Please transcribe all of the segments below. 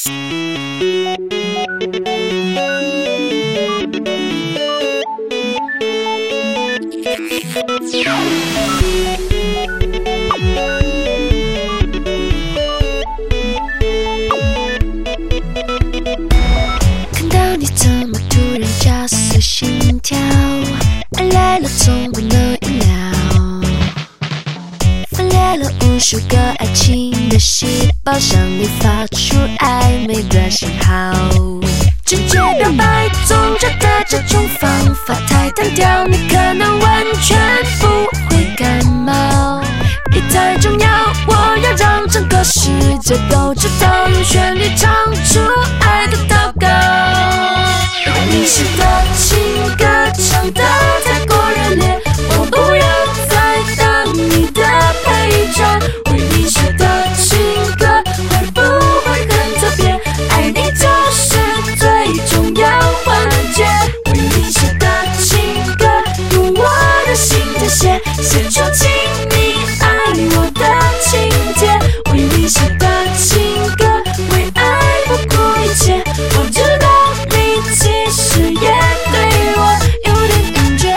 看到你怎么突然加速心跳，爱来了总不能预料，分裂了无数个爱情的细胞，向你发出暧昧的信号。直接表白总觉得这种方法太单调，你可能完全不会感冒。别太重要，我要让整个世界都知道，用旋律唱出爱的祷告。你写的情歌唱得太过热烈，我不要再当你的陪衬。为你写的情歌会不会很特别？爱你就是最重要环节。为你写的情歌，用我的心填写，写出请你爱我的情节。为你写的情歌，为爱不顾一切。我知道你其实也对我有点感觉。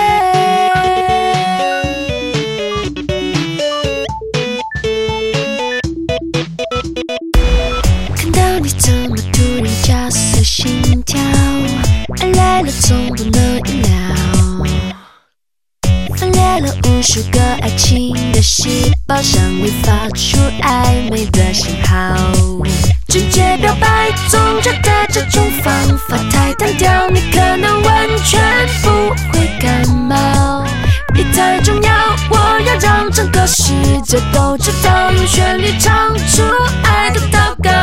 看到你怎么突然加速心跳，爱来了总不能预料，分裂了无数个爱情的细胞，向你发出暧昧的信号。直接表白总觉得这种方法太单调，你可能完全不会感冒。别太重要，我要让整个世界都知道，用旋律唱出爱的祷告。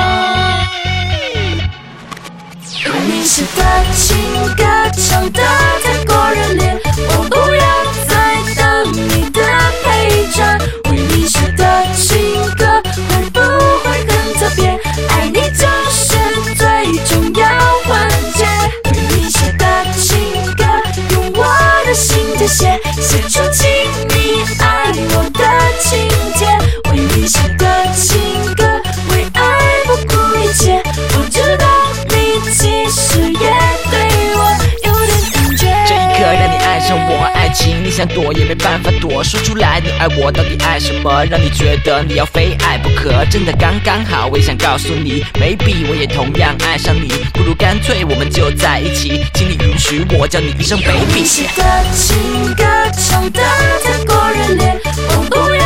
你写的情歌唱得太过热烈，我不要再当你的陪衬。为你写的情歌会不会很特别？爱你就是最重要环节。为你写的情歌，用我的心填写，写出请你爱我的情节。为你写的情歌，为爱不顾一切。我知道你其实也对我有点感觉。 这一刻让你爱上我，爱情你想躲也没办法躲，说出来你爱我到底爱什么，让你觉得你要非爱不可，真的刚刚好。我也想告诉你 ，maybe 我也同样爱上你，不如干脆我们就在一起，请你允许我叫你一声 baby。 你写的情歌唱得太过热烈，我不要